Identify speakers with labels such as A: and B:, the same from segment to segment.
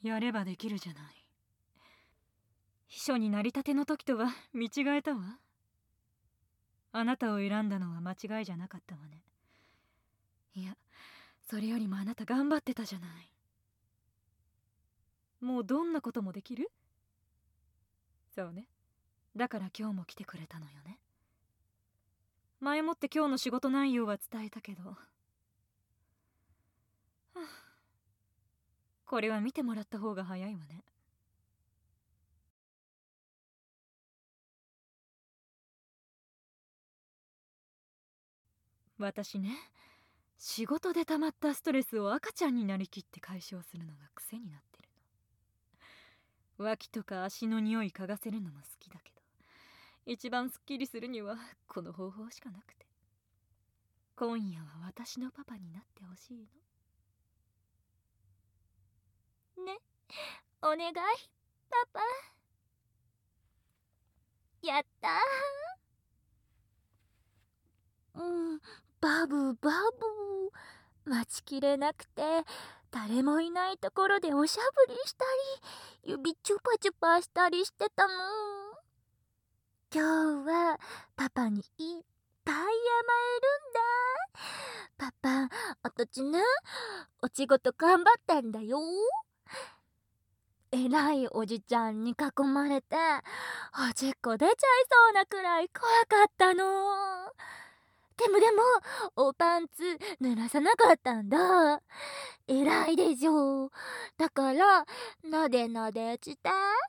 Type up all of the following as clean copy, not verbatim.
A: やればできるじゃない。秘書になりたての時とは見違えたわ。あなたを選んだのは間違いじゃなかったわね。いや、それよりもあなた頑張ってたじゃない。もうどんなこともできる？そうね。だから今日も来てくれたのよね。前もって今日の仕事内容は伝えたけど、これは見てもらった方が早いわね。私ね、仕事で溜まったストレスを赤ちゃんになりきって解消するのが癖になってるの。脇とか足の匂い嗅がせるのも好きだけど、一番すっきりするにはこの方法しかなくて。今夜は私のパパになってほしいのね。お願い、パパ。やったー。バブバブ、待ちきれなくて誰もいないところでおしゃぶりしたり指チュパチュパしたりしてたの。今日はパパにいっぱい甘えるんだ。パパ、私ね、お仕事頑張ったんだよ。えらいおじちゃんに囲まれておしっこ出ちゃいそうなくらい怖かったの。でもおパンツ濡らさなかったんだ。えらいでしょ。だからなでなでして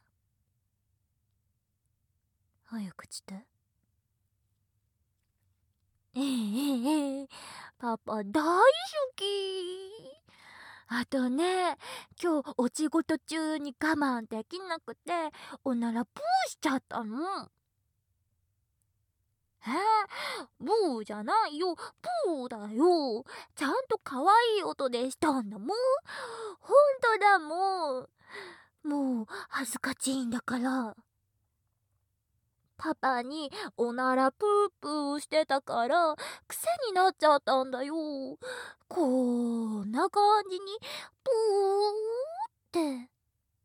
A: 早くして。パパ大好き。あとね、今日お仕事中に我慢できなくておならプーしちゃったの。ブーじゃないよ、プーだよ。ちゃんと可愛い音でしたんだもん。ほんとだもん。もう恥ずかしいんだから。パパにおならプープーしてたから癖になっちゃったんだよ。こんな感じにプーって。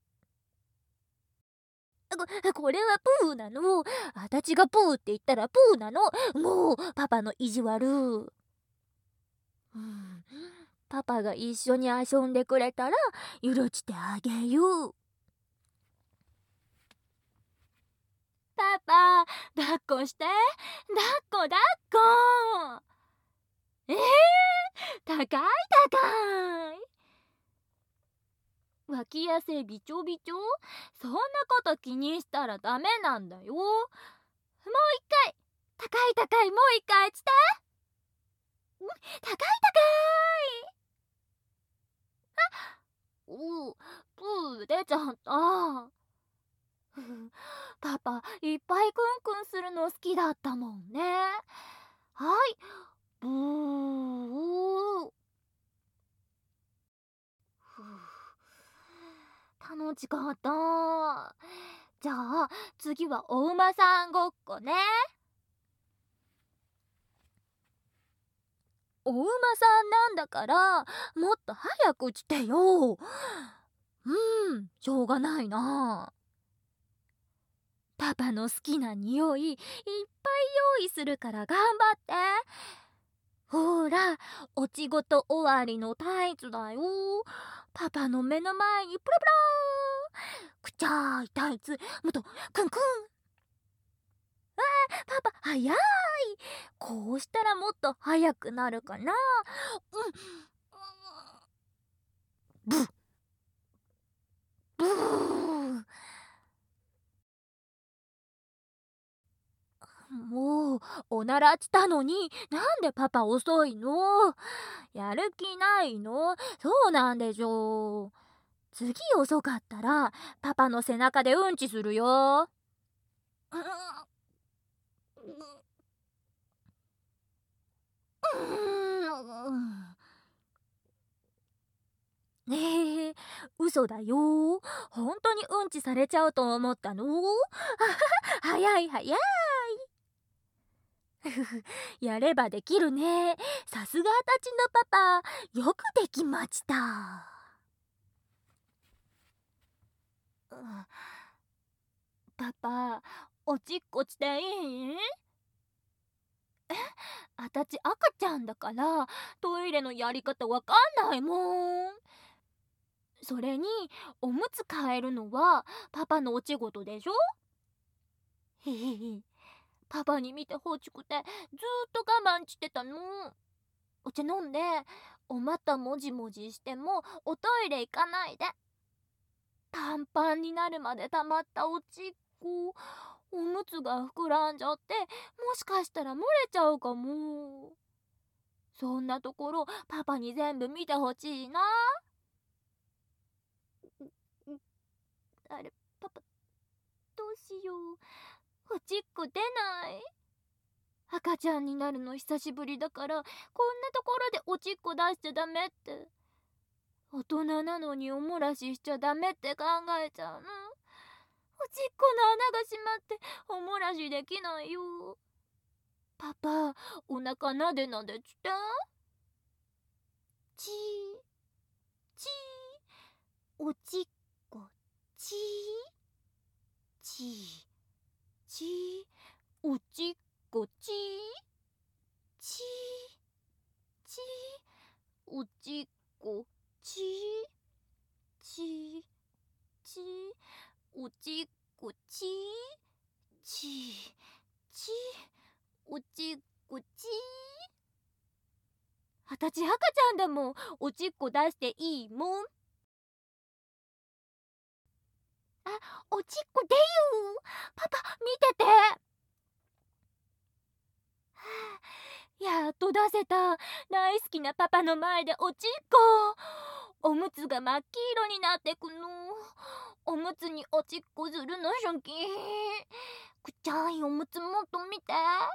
A: これはプーなの。あたちがプーって言ったらプーなの。もうパパの意地悪。パパが一緒に遊んでくれたら許してあげよう。パパ、抱っこして。抱っこ。高い高い。脇汗びちょびちょ。そんなこと気にしたらダメなんだよ。もう一回。高い、もう一回して。高い。プー出ちゃった。パパいっぱいクンクンするの好きだったもんね。はい、ブー。楽しかった。じゃあ次はお馬さんごっこね。お馬さんなんだからもっと早く来てよ。しょうがないな。パパの好きな匂いいっぱい用意するから頑張って。ほら、お仕事終わりのタイツだよ。パパの目の前にプラプラー。くちゃーいタイツ、もっとクンクン。パパ早い。こうしたらもっと早くなるかな。ブッブー。もうおならしたのになんでパパ遅いの？やる気ないの？そうなんでしょう。次遅かったらパパの背中でうんちするよ。ねえ、嘘だよ。本当にうんちされちゃうと思ったの？早い。やればできるね。さすがあたちのパパ、よくできました。 パパ、おちっこしていい？あたち赤ちゃんだからトイレのやり方わかんないもん。それにおむつ替えるのはパパのお仕事でしょ。へへへ。パパに見てほしくてずーっと我慢してたの。お茶飲んで、お股もじもじしてもおトイレ行かないで。パンパンになるまで溜まったおちっこ、おむつが膨らんじゃってもしかしたら漏れちゃうかも。そんなところパパに全部見てほしいな。あれ、パパどうしよう。おちっこ出ない。赤ちゃんになるの久しぶりだから、こんなところでおちっこ出しちゃダメって。大人なのにおもらししちゃダメって考えちゃうの。おちっこの穴が閉まっておもらしできないよ。パパ、お腹なでなでして。ちーちー、おちっこちーちーちー、おちっこちーちーちー、おちっこちーちーちー、おちっこちーちーちー、おちっこちー。あたち赤ちゃんだもん。おちっこ出していいもん。あ、おちっこ出よ。パパ見てて。やっと出せた。大好きなパパの前でおちっこ。おむつが真っ黄色になってくの。おむつにおちっこするの好き。くちゃいおむつもっと見て。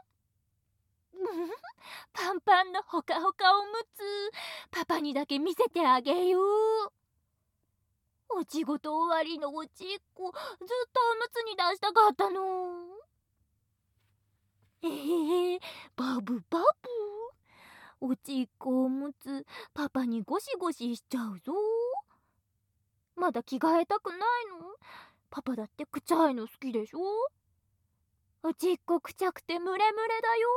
A: パンパンのほかほかおむつ、パパにだけ見せてあげよう。お仕事終わりのおちっこ、ずっとおむつに出したかったの。バブバブ。おちっこおむつ、パパにゴシゴシしちゃうぞ。まだ着替えたくないの？パパだってくちゃいの好きでしょ？おちっこくちゃくてムレムレだよ。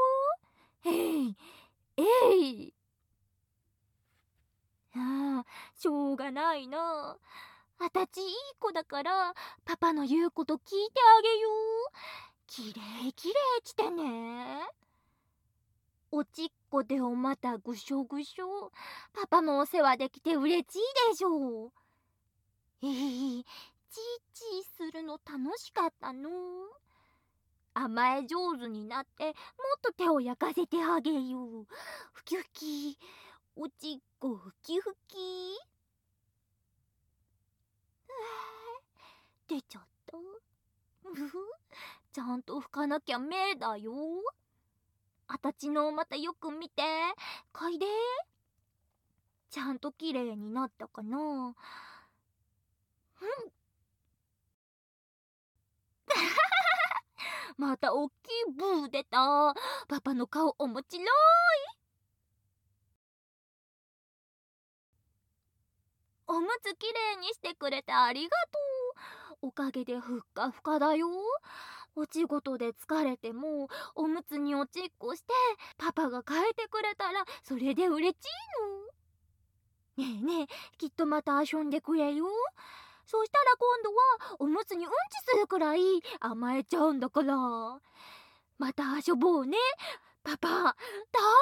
A: ああ、しょうがないな。あたちいい子だからパパの言うこと聞いてあげよう。きれいきれいしてね。おちっこでおまたぐしょぐしょ。パパもお世話できて嬉しいでしょう。チーチーするの楽しかったの。甘え上手になってもっと手を焼かせてあげよう。ふきふき、おちっこふきふき。出ちゃった。ちゃんと拭かなきゃ目だよ。あたちのまたよく見て。かいで。ちゃんときれいになったかな。またおっきいブー出た。パパの顔おもちろい。おむつきれいにしてくれてありがとう。おかげでふっかふかだよ。お仕事で疲れてもおむつにおちっこしてパパが変えてくれたらそれで嬉しいの。ねえねえ、きっとまた遊んでくれよ。そしたら今度はおむつにうんちするくらい甘えちゃうんだから。また遊ぼうね。パパ大